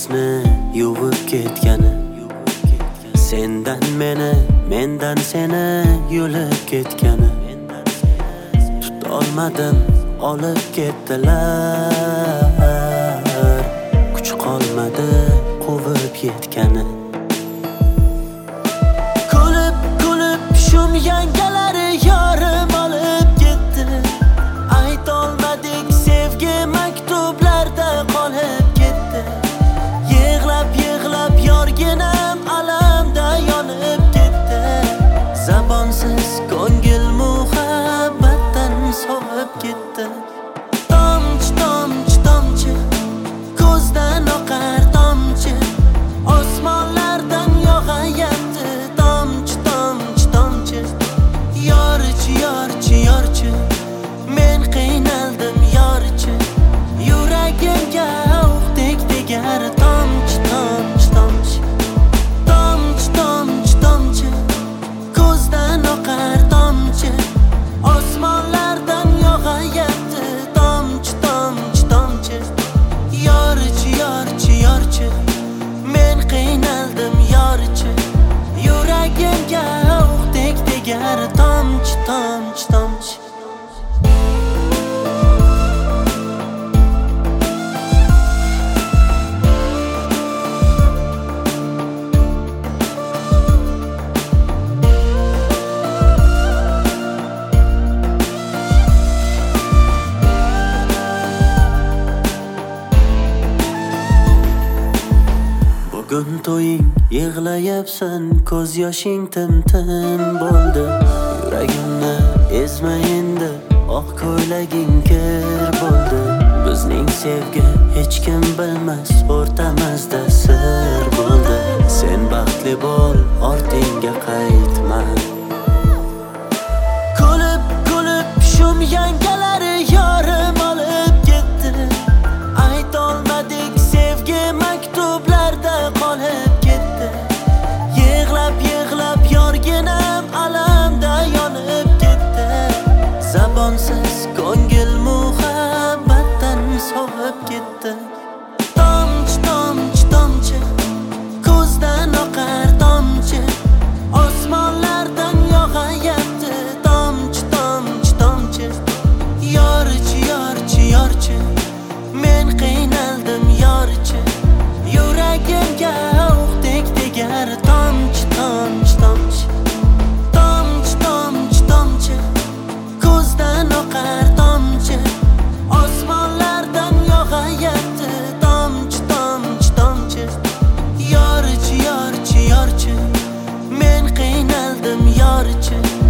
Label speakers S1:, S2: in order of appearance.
S1: ko'zni yuvib ketgani, sendan meni, mendan seni yulib ketgani, tutolmadim, olib ketdilar. Kuch qolmadi quvib yetgani. Kulib shum yangalari yorim olib ketdi. Aytolmadik sevgi maktublarda qolib ketdi. Yig'lab yorginam alamda yonib ketdi. Zabonsiz ko'ngil muhabbatdan sovib ketdi. Tomchi ko'zdan oqar tomchi, osmonlardan yog'ayapti. Tomchi yorchi, men qiynaldim yorchi. Yuragimga o'qdek tegar. Tomchi ko'zdan oqar tomchi, osmonlardan yog'ayapti. Tomchi yorchi, men qiynaldim yorchi. Yuragimga o'qdek tegar. Tomchi bugun to'ying, yig'layapsan, ko'z yoshing tim-tim bo'ldi. Yuragimni ezma endi, oq ko'ylaging kir bo'ldi. Bizning sevgi hech kim bilmas, o'rtamizda sir bo'ldi. Sen baxtli bo'l, ortingga qaytma. Kulib shum yangalari yorim olib ketdi. Aytolmadik sevgi maktublarda qolib ketdi. Yig'lab yorginam alamda yonib ketdi. Zabonsiz ko'ngil muhabbatdan sovib ketdi. Tomchi ko'zdan oqar tomchi, osmonlardan yog'ayapti. Tomchi yorchi, men qiynaldim yorchi. Yuragimga o'qdek tegar. Tomchi ko'zdan oqar tomchi, osmonlardan yog'ayapti. Tomchi yorchi, men qiynaldim yorchi.